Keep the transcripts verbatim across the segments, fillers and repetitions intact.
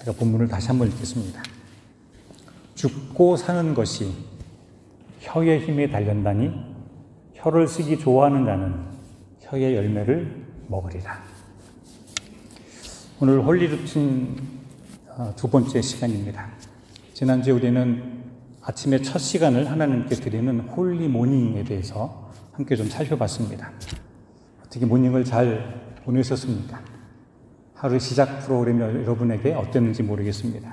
제가 본문을 다시 한번 읽겠습니다. 죽고 사는 것이 혀의 힘에 달렸다니 혀를 쓰기 좋아하는 자는 혀의 열매를 먹으리라. 오늘 홀리 루틴 두 번째 시간입니다. 지난주에 우리는 아침의 첫 시간을 하나님께 드리는 홀리 모닝에 대해서 함께 좀 살펴봤습니다. 어떻게 모닝을 잘 보내셨습니까? 하루 시작 프로그램이 여러분에게 어땠는지 모르겠습니다.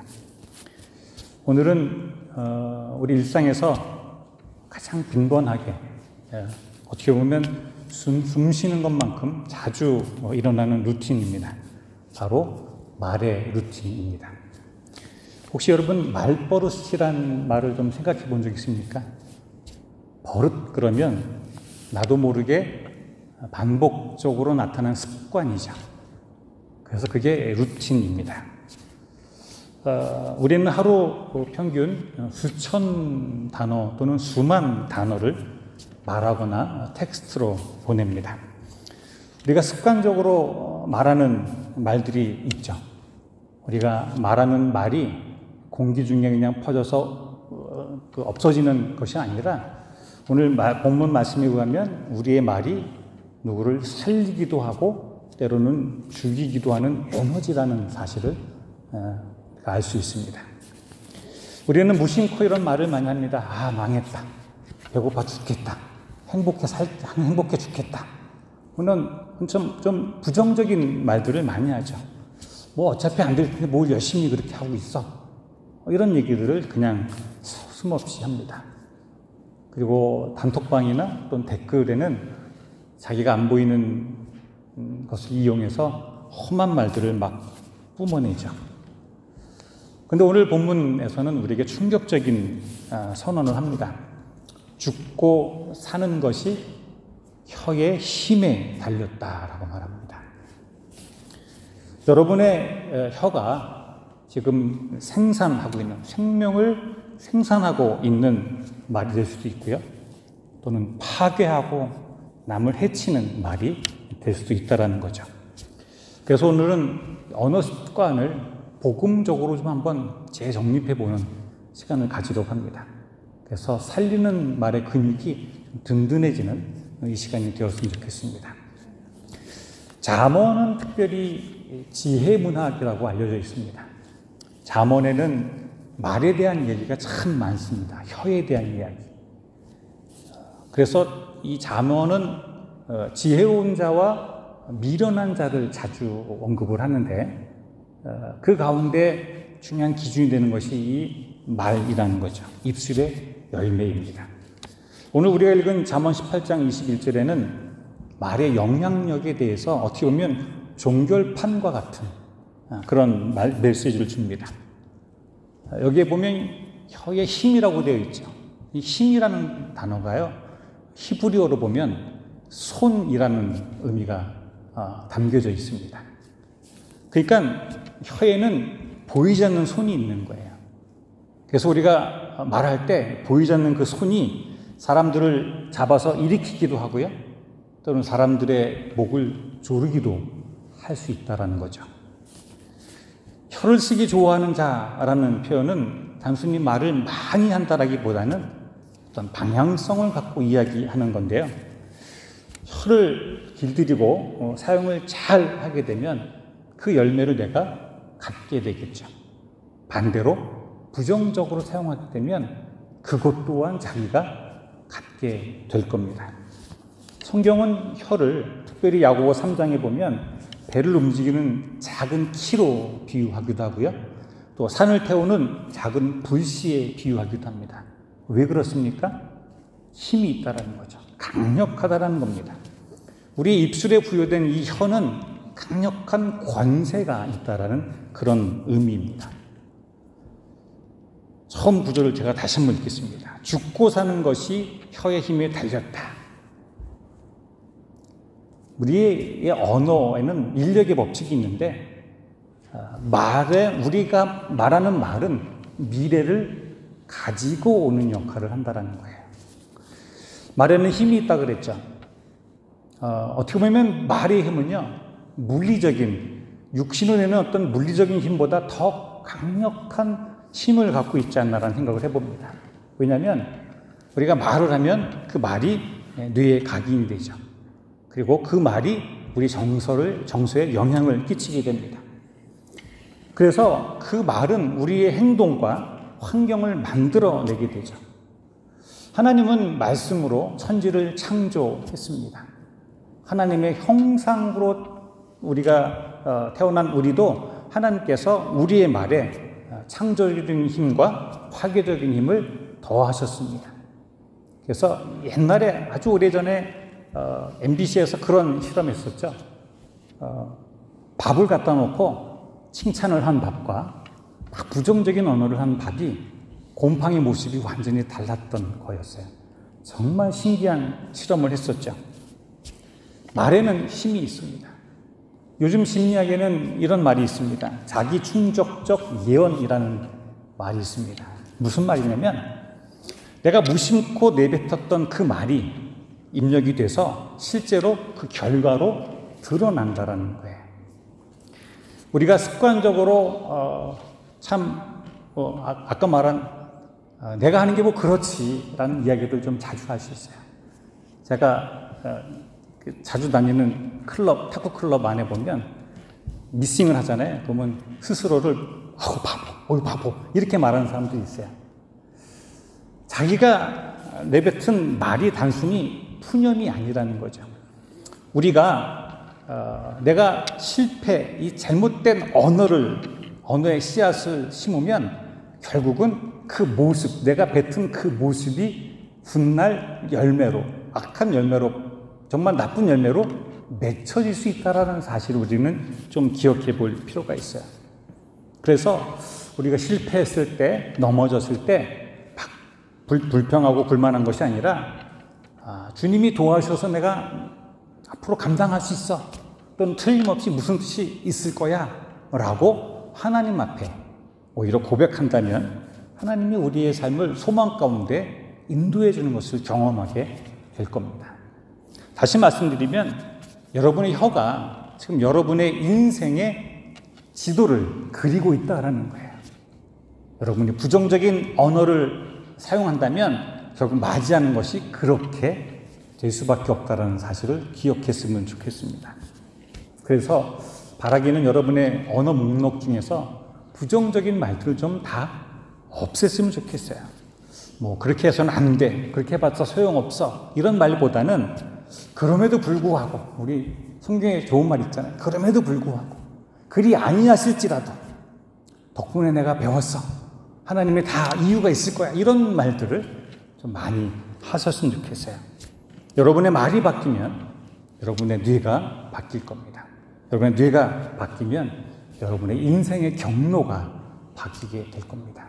오늘은 어, 우리 일상에서 가장 빈번하게 예, 어떻게 보면 숨, 숨 쉬는 것만큼 자주 어, 일어나는 루틴입니다. 바로 말의 루틴입니다. 혹시 여러분 말버릇이란 말을 좀 생각해 본 적 있습니까? 버릇 그러면 나도 모르게 반복적으로 나타난 습관이죠. 그래서 그게 루틴입니다. 어, 우리는 하루 평균 수천 단어 또는 수만 단어를 말하거나 텍스트로 보냅니다. 우리가 습관적으로 말하는 말들이 있죠. 우리가 말하는 말이 공기 중에 그냥 퍼져서 어, 그 없어지는 것이 아니라 오늘 마, 본문 말씀에 의하면 우리의 말이 누구를 살리기도 하고 때로는 죽이기도 하는 에너지라는 사실을 어, 알 수 있습니다. 우리는 무심코 이런 말을 많이 합니다. 아, 망했다. 배고파 죽겠다. 행복해 살, 행복해 죽겠다. 물론 좀, 좀 부정적인 말들을 많이 하죠. 뭐 어차피 안 될 텐데 뭘 열심히 그렇게 하고 있어. 이런 얘기들을 그냥 숨없이 합니다. 그리고 단톡방이나 또는 댓글에는 자기가 안 보이는 것을 이용해서 험한 말들을 막 뿜어내죠. 그런데 오늘 본문에서는 우리에게 충격적인 선언을 합니다. 죽고 사는 것이 혀의 힘에 달렸다라고 말합니다. 여러분의 혀가 지금 생산하고 있는, 생명을 생산하고 있는 말이 될 수도 있고요. 또는 파괴하고 남을 해치는 말이 될 수도 있다는 거죠. 그래서 오늘은 언어 습관을 복음적으로 좀 한번 재정립해보는 시간을 가지도록 합니다. 그래서 살리는 말의 근육이 든든해지는 이 시간이 되었으면 좋겠습니다. 잠언은 특별히 지혜 문학이라고 알려져 있습니다. 잠언에는 말에 대한 얘기가 참 많습니다. 혀에 대한 이야기. 그래서 이 잠언은 지혜로운 자와 미련한 자를 자주 언급을 하는데 그 가운데 중요한 기준이 되는 것이 이 말이라는 거죠. 입술의 열매입니다. 오늘 우리가 읽은 잠언 십팔 장 이십일 절에는 말의 영향력에 대해서 어떻게 보면 종결판과 같은 그런 말, 메시지를 줍니다. 여기에 보면 혀의 힘이라고 되어 있죠. 이 힘이라는 단어가요, 히브리어로 보면 손이라는 의미가 담겨져 있습니다. 그러니까 혀에는 보이지 않는 손이 있는 거예요. 그래서 우리가 말할 때 보이지 않는 그 손이 사람들을 잡아서 일으키기도 하고요. 또는 사람들의 목을 조르기도 할 수 있다는 거죠. 혀를 쓰기 좋아하는 자라는 표현은 단순히 말을 많이 한다라기보다는 어떤 방향성을 갖고 이야기하는 건데요. 혀를 길들이고 사용을 잘 하게 되면 그 열매를 내가 갖게 되겠죠. 반대로 부정적으로 사용하게 되면 그것 또한 자기가 갖게 될 겁니다. 성경은 혀를 특별히 야고보 삼 장에 보면 배를 움직이는 작은 키로 비유하기도 하고요. 또 산을 태우는 작은 불씨에 비유하기도 합니다. 왜 그렇습니까? 힘이 있다는 거죠. 강력하다는 겁니다. 우리 입술에 부여된 이 혀는 강력한 권세가 있다라는 그런 의미입니다. 처음 구절을 제가 다시 한번 읽겠습니다. 죽고 사는 것이 혀의 힘에 달렸다. 우리의 언어에는 인력의 법칙이 있는데 말에 우리가 말하는 말은 미래를 가지고 오는 역할을 한다는 거예요. 말에는 힘이 있다 그랬죠. 어, 어떻게 보면 말의 힘은요, 물리적인 육신을 내는 어떤 물리적인 힘보다 더 강력한 힘을 갖고 있지 않나라는 생각을 해봅니다. 왜냐하면 우리가 말을 하면 그 말이 뇌에 각인이 되죠. 그리고 그 말이 우리 정서를, 정서에 영향을 끼치게 됩니다. 그래서 그 말은 우리의 행동과 환경을 만들어내게 되죠. 하나님은 말씀으로 천지를 창조했습니다. 하나님의 형상으로 우리가 태어난 우리도 하나님께서 우리의 말에 창조적인 힘과 파괴적인 힘을 더하셨습니다. 그래서 옛날에 아주 오래전에 어, 엠비씨에서 그런 실험했었죠. 어, 밥을 갖다 놓고 칭찬을 한 밥과 부정적인 언어를 한 밥이 곰팡이 모습이 완전히 달랐던 거였어요. 정말 신기한 실험을 했었죠. 말에는 힘이 있습니다. 요즘 심리학에는 이런 말이 있습니다. 자기 충족적 예언이라는 말이 있습니다. 무슨 말이냐면 내가 무심코 내뱉었던 그 말이 입력이 돼서 실제로 그 결과로 드러난다라는 거예요. 우리가 습관적으로 어, 참 어, 아, 아까 말한 어, 내가 하는 게 뭐 그렇지라는 이야기를 좀 자주 할 수 있어요. 제가 어, 그 자주 다니는 클럽, 탁구 클럽 안에 보면 미싱을 하잖아요. 그러면 스스로를 어우 바보, 어우 바보 이렇게 말하는 사람들이 있어요. 자기가 내뱉은 말이 단순히 푸념이 아니라는 거죠. 우리가 어, 내가 실패, 이 잘못된 언어를 언어의 씨앗을 심으면 결국은 그 모습, 내가 뱉은 그 모습이 훗날 열매로, 악한 열매로, 정말 나쁜 열매로 맺혀질 수 있다는 사실을 우리는 좀 기억해 볼 필요가 있어요. 그래서 우리가 실패했을 때, 넘어졌을 때 불, 불평하고 불만한 것이 아니라 아, 주님이 도와주셔서 내가 앞으로 감당할 수 있어. 또는 틀림없이 무슨 뜻이 있을 거야. 라고 하나님 앞에 오히려 고백한다면 하나님이 우리의 삶을 소망 가운데 인도해 주는 것을 경험하게 될 겁니다. 다시 말씀드리면 여러분의 혀가 지금 여러분의 인생의 지도를 그리고 있다라는 거예요. 여러분이 부정적인 언어를 사용한다면 결국 맞이하는 것이 그렇게 될 수밖에 없다는 사실을 기억했으면 좋겠습니다. 그래서 바라기는 여러분의 언어 목록 중에서 부정적인 말들을 좀 다 없앴으면 좋겠어요. 뭐 그렇게 해서는 안 돼, 그렇게 해봤자 소용없어 이런 말보다는 그럼에도 불구하고 우리 성경에 좋은 말 있잖아요. 그럼에도 불구하고 그리 아니하실지라도 덕분에 내가 배웠어. 하나님의 다 이유가 있을 거야. 이런 말들을 좀 많이 하셨으면 좋겠어요. 여러분의 말이 바뀌면 여러분의 뇌가 바뀔 겁니다. 여러분의 뇌가 바뀌면 여러분의 인생의 경로가 바뀌게 될 겁니다.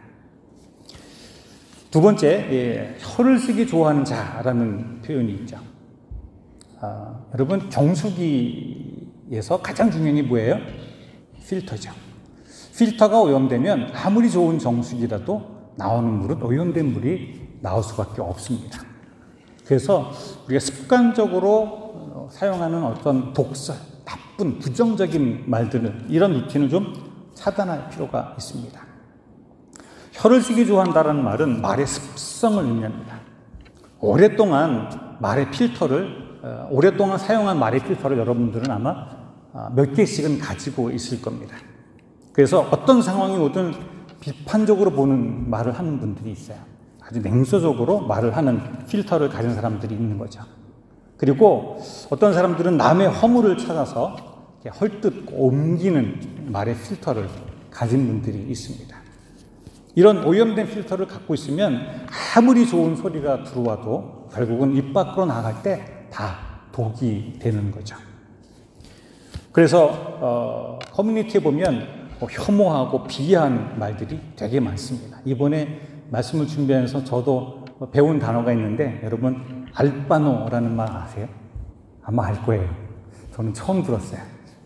두 번째, 예, 혀를 쓰기 좋아하는 자라는 표현이 있죠. 아, 여러분 정수기에서 가장 중요한 게 뭐예요? 필터죠. 필터가 오염되면 아무리 좋은 정수기라도 나오는 물은 오염된 물이 나올 수밖에 없습니다. 그래서 우리가 습관적으로 사용하는 어떤 독설, 나쁜, 부정적인 말들을 이런 루틴을 좀 차단할 필요가 있습니다. 혀를 쓰기 좋아한다는 말은 말의 습성을 의미합니다. 오랫동안 말의 필터를, 오랫동안 사용한 말의 필터를 여러분들은 아마 몇 개씩은 가지고 있을 겁니다. 그래서 어떤 상황이 오든 비판적으로 보는 말을 하는 분들이 있어요. 아주 냉소적으로 말을 하는 필터를 가진 사람들이 있는 거죠. 그리고 어떤 사람들은 남의 허물을 찾아서 헐뜯고 옮기는 말의 필터를 가진 분들이 있습니다. 이런 오염된 필터를 갖고 있으면 아무리 좋은 소리가 들어와도 결국은 입 밖으로 나갈 때 다 독이 되는 거죠. 그래서 어, 커뮤니티에 보면 뭐 혐오하고 비하하는 말들이 되게 많습니다. 이번에 말씀을 준비하면서 저도 배운 단어가 있는데 여러분 알바노라는 말 아세요? 아마 알 거예요. 저는 처음 들었어요.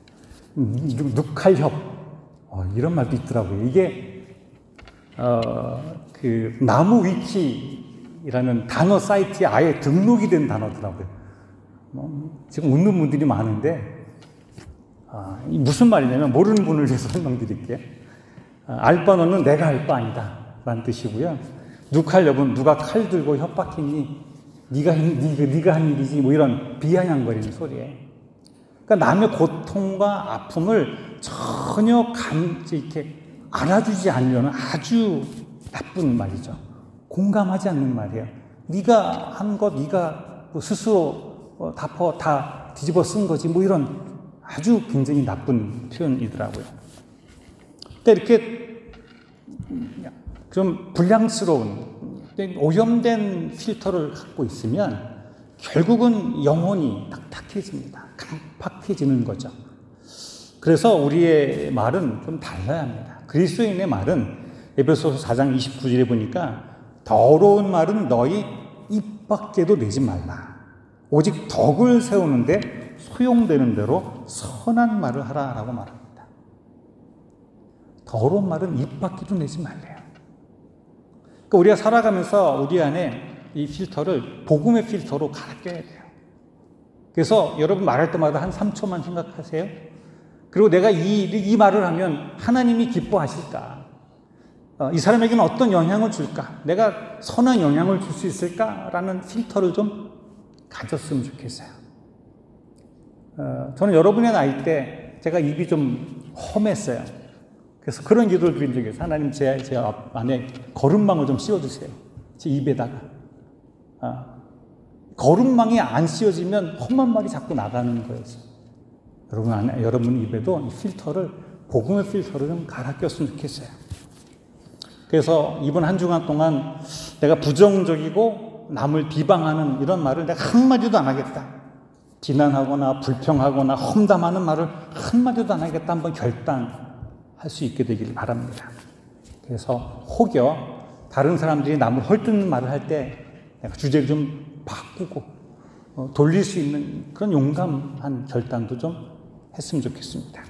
누칼협 어, 이런 말도 있더라고요. 이게 어, 그 나무 위키라는 단어 사이트에 아예 등록이 된 단어더라고요. 뭐, 지금 웃는 분들이 많은데 아, 무슨 말이냐면 모르는 분을 위해서 설명드릴게요. 아, 알바노는 내가 알 바 아니다 라는 뜻이고요. 누칼 여분 누가 칼 들고 협박했니? 네가, 네가, 네가 한 일이지 뭐 이런 비아냥거리는 소리예요. 그러니까 남의 고통과 아픔을 전혀 감, 이렇게 알아주지 않으려는 아주 나쁜 말이죠. 공감하지 않는 말이에요. 네가 한 것, 네가 스스로 다, 다 뒤집어 쓴 거지 뭐 이런 아주 굉장히 나쁜 표현이더라고요. 그러니까 이렇게 좀 불량스러운 오염된 필터를 갖고 있으면 결국은 영혼이 딱딱해집니다. 강팍해지는 거죠. 그래서 우리의 말은 좀 달라야 합니다. 그리스도인의 말은 에베소서 사 장 이십구 절에 보니까 더러운 말은 너희 입 밖에도 내지 말라. 오직 덕을 세우는데 소용되는 대로 선한 말을 하라라고 말합니다. 더러운 말은 입 밖에도 내지 말래요. 그러니까 우리가 살아가면서 우리 안에 이 필터를 복음의 필터로 갈아 껴야 돼요. 그래서 여러분 말할 때마다 한 삼 초만 생각하세요. 그리고 내가 이, 이 말을 하면 하나님이 기뻐하실까? 어, 이 사람에게는 어떤 영향을 줄까? 내가 선한 영향을 줄 수 있을까? 라는 필터를 좀 가졌으면 좋겠어요. 어, 저는 여러분의 나이 때 제가 입이 좀 험했어요. 그래서 그런 기도를 드린 적이 있어요. 하나님 제, 제 안에 거름망을 좀 씌워주세요. 제 입에다가. 어, 거름망이 안 씌워지면 험한 말이 자꾸 나가는 거였어요. 여러분 안에, 여러분 입에도 이 필터를, 복음의 필터를 좀 갈아 꼈으면 좋겠어요. 그래서 이번 한 주간 동안 내가 부정적이고 남을 비방하는 이런 말을 내가 한마디도 안 하겠다. 비난하거나 불평하거나 험담하는 말을 한마디도 안 하겠다. 한번 결단할 수 있게 되길 바랍니다. 그래서 혹여 다른 사람들이 남을 헐뜯는 말을 할 때 내가 주제를 좀 바꾸고 어, 돌릴 수 있는 그런 용감한 결단도 좀 했으면 좋겠습니다.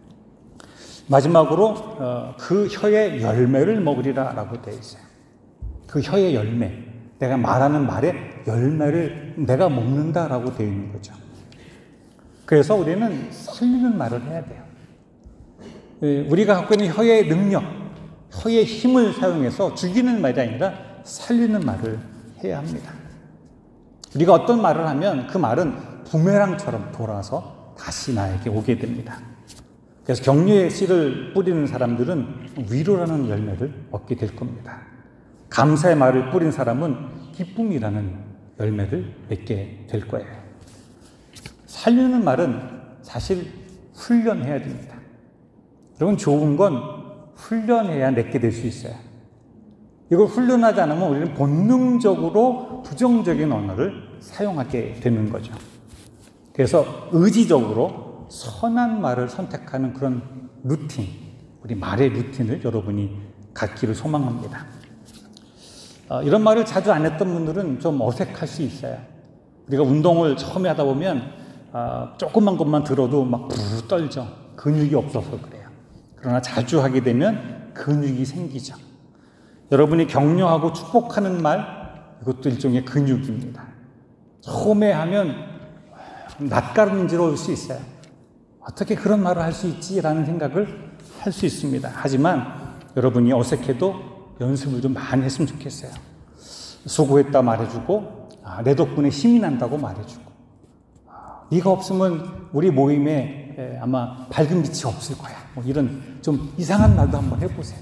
마지막으로 어, 그 혀의 열매를 먹으리라 라고 되어 있어요. 그 혀의 열매, 내가 말하는 말의 열매를 내가 먹는다라고 되어 있는 거죠. 그래서 우리는 살리는 말을 해야 돼요. 우리가 갖고 있는 혀의 능력, 혀의 힘을 사용해서 죽이는 말이 아니라 살리는 말을 해야 합니다. 우리가 어떤 말을 하면 그 말은 부메랑처럼 돌아서 다시 나에게 오게 됩니다. 그래서 격려의 씨를 뿌리는 사람들은 위로라는 열매를 얻게 될 겁니다. 감사의 말을 뿌린 사람은 기쁨이라는 열매를 맺게 될 거예요. 살리는 말은 사실 훈련해야 됩니다. 여러분, 좋은 건 훈련해야 내게 될 수 있어요. 이걸 훈련하지 않으면 우리는 본능적으로 부정적인 언어를 사용하게 되는 거죠. 그래서 의지적으로 선한 말을 선택하는 그런 루틴, 우리 말의 루틴을 여러분이 갖기를 소망합니다. 어, 이런 말을 자주 안 했던 분들은 좀 어색할 수 있어요. 우리가 운동을 처음에 하다 보면 어, 조그만 것만 들어도 막 부르르 떨죠. 근육이 없어서 그래요. 그러나 자주 하게 되면 근육이 생기죠. 여러분이 격려하고 축복하는 말, 이것도 일종의 근육입니다. 처음에 하면 낯가름지러울 수 있어요. 어떻게 그런 말을 할 수 있지라는 생각을 할 수 있습니다. 하지만 여러분이 어색해도 연습을 좀 많이 했으면 좋겠어요. 수고했다 말해주고, 아, 내 덕분에 힘이 난다고 말해주고, 아, 네가 없으면 우리 모임에 에, 아마 밝은 빛이 없을 거야. 뭐 이런 좀 이상한 말도 한번 해보세요.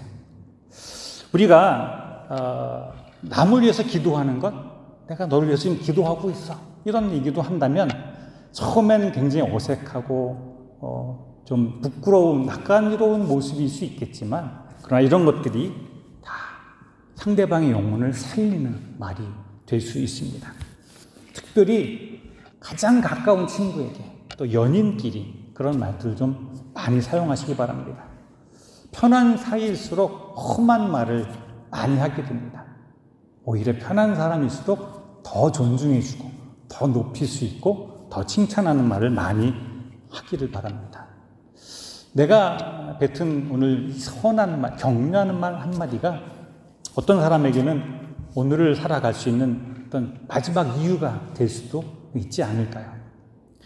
우리가 어, 남을 위해서 기도하는 것, 내가 너를 위해서 지금 기도하고 있어, 이런 얘기도 한다면 처음에는 굉장히 어색하고 어, 좀 부끄러운, 낯간지러운 모습일 수 있겠지만, 그러나 이런 것들이 다 상대방의 영혼을 살리는 말이 될 수 있습니다. 특별히 가장 가까운 친구에게, 또 연인끼리 그런 말들을 좀 많이 사용하시기 바랍니다. 편한 사이일수록 험한 말을 많이 하게 됩니다. 오히려 편한 사람일수록 더 존중해주고 더 높일 수 있고 더 칭찬하는 말을 많이 하기를 바랍니다. 내가 뱉은 오늘 선한 말, 격려하는 말 한마디가 어떤 사람에게는 오늘을 살아갈 수 있는 어떤 마지막 이유가 될 수도 있지 않을까요?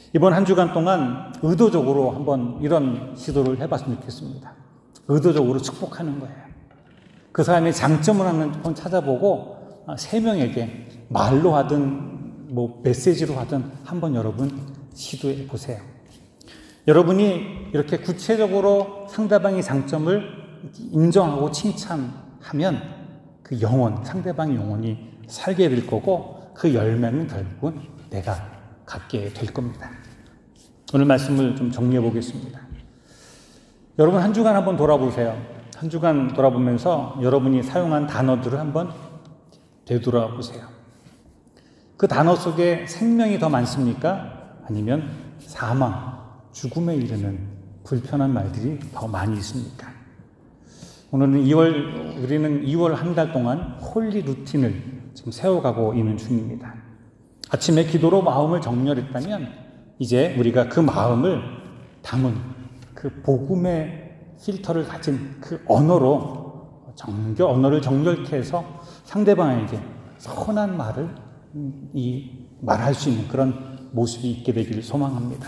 이번 한 주간 동안 의도적으로 한번 이런 시도를 해봤으면 좋겠습니다. 의도적으로 축복하는 거예요. 그 사람의 장점을 한번 찾아보고 세 명에게 말로 하든 뭐 메시지로 하든 한번 여러분 시도해 보세요. 여러분이 이렇게 구체적으로 상대방의 장점을 인정하고 칭찬하면 그 영혼, 상대방의 영혼이 살게 될 거고 그 열매는 결국은 내가 갖게 될 겁니다. 오늘 말씀을 좀 정리해 보겠습니다. 여러분 한 주간 한번 돌아보세요. 한 주간 돌아보면서 여러분이 사용한 단어들을 한번 되돌아보세요. 그 단어 속에 생명이 더 많습니까? 아니면 사망, 죽음에 이르는 불편한 말들이 더 많이 있습니까? 오늘은 이월, 우리는 이월 한 달 동안 홀리 루틴을 지금 세워가고 있는 중입니다. 아침에 기도로 마음을 정렬했다면 이제 우리가 그 마음을 담은 그 복음의 필터를 가진 그 언어로 정결, 언어를 정결케 해서 상대방에게 선한 말을 이 말할 수 있는 그런 모습이 있게 되기를 소망합니다.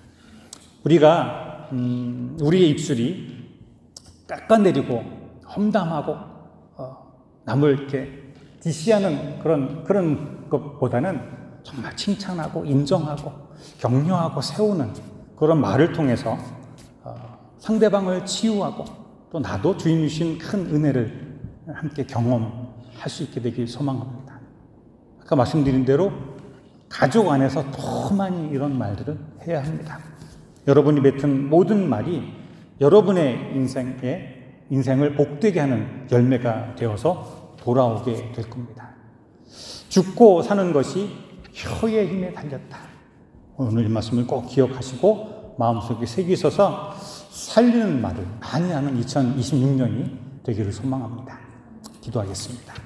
우리가 음, 우리의 입술이 깎아내리고 험담하고 어, 남을 이렇게 디시하는 그런 그런 것보다는 정말 칭찬하고 인정하고 격려하고 세우는 그런 말을 통해서 어, 상대방을 치유하고 또 나도 주인이신 큰 은혜를 함께 경험할 수 있게 되길 소망합니다. 아까 말씀드린 대로 가족 안에서 더 많이 이런 말들을 해야 합니다. 여러분이 뱉은 모든 말이 여러분의 인생에 인생을 복되게 하는 열매가 되어서 돌아오게 될 겁니다. 죽고 사는 것이 혀의 힘에 달렸다. 오늘 이 말씀을 꼭 기억하시고 마음속에 새기셔서 살리는 말을 많이 하는 이천이십육 년이 되기를 소망합니다. 기도하겠습니다.